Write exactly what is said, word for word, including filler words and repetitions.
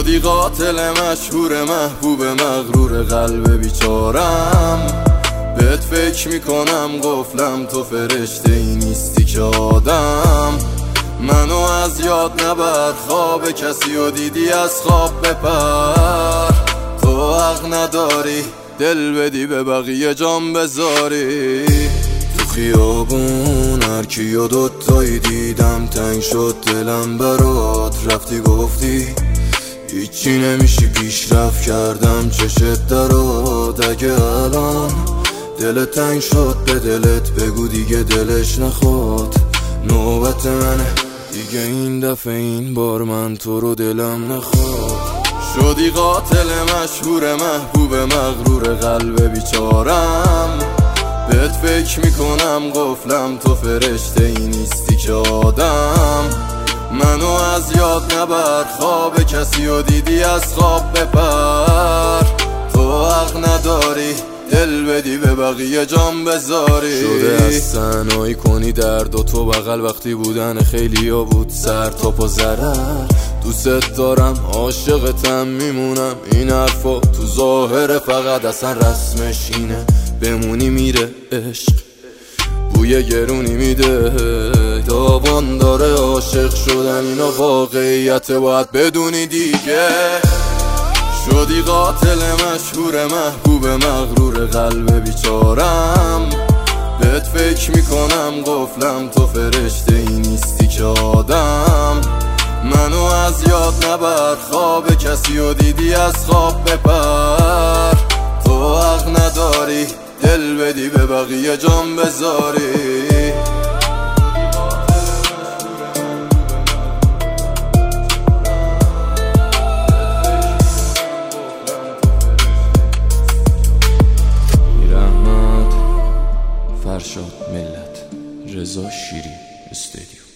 شدی قاتل مشهور محبوب مغرور قلب بیچارم. بهت فکر میکنم قفلم تو فرشته ای نیستی که آدم. منو از یاد نبر، خواب کسی و دیدی از خواب بپر. تو حق نداری دل بدی به بقیه جان بذاری. تو خیابون هر کیو دوتایی دیدم تنگ شد دلم برات. رفتی گفتی هیچی نمیشی پیشرفت کردم چشت درات. اگه الان دلت تنگ شد به دلت بگو دیگه دلش نخواد. نوبت منه دیگه این دفعه، این بار من تو رو دلم نخواد. شدی قاتل مشهور محبوب مغرور قلب بیچارم. بهت فکر میکنم قفلم تو فرشته ای نیستی که آدم. منو از یاد نبر، خواب کسی و دیدی از خواب بپر. تو حق نداری دل بدی به بقیه جان بذاری. شده از تنهایی کنی درد و تو بغل وقتی بودن خیلی ها بود سر تا پا ضرر. دوست دارم عاشقتم میمونم، این حرفا تو ظاهره فقط اصلا رسمش اینه. بمونی میره عشق بوی گرونی میده. تاوان داره عاشق شدن، اینا واقعیت باید بدونی دیگه. شدی قاتل مشهور محبوب مغرور قلب بیچارم. بهت فکر میکنم قفلم تو فرشته ای نیستی که آدم. منو از یاد نبر، خواب کسی و دیدی از خواب بپر. تو حق نداری دل بدی به بقیه جان بذاری. فرشاد ملت، رضا شیری استودیو.